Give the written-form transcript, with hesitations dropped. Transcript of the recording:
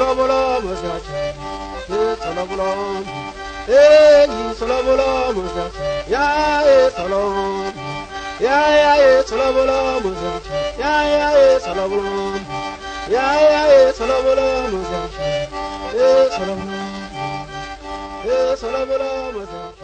Solomolo Mosyacha, Solomolo, eh, Solomolo Mosyacha, ya, Solomon, ya, Solomolo Mosyacha, ya, Solomon, ya, Solomolo Mosyacha, Solomon, Solomolo Mosyacha.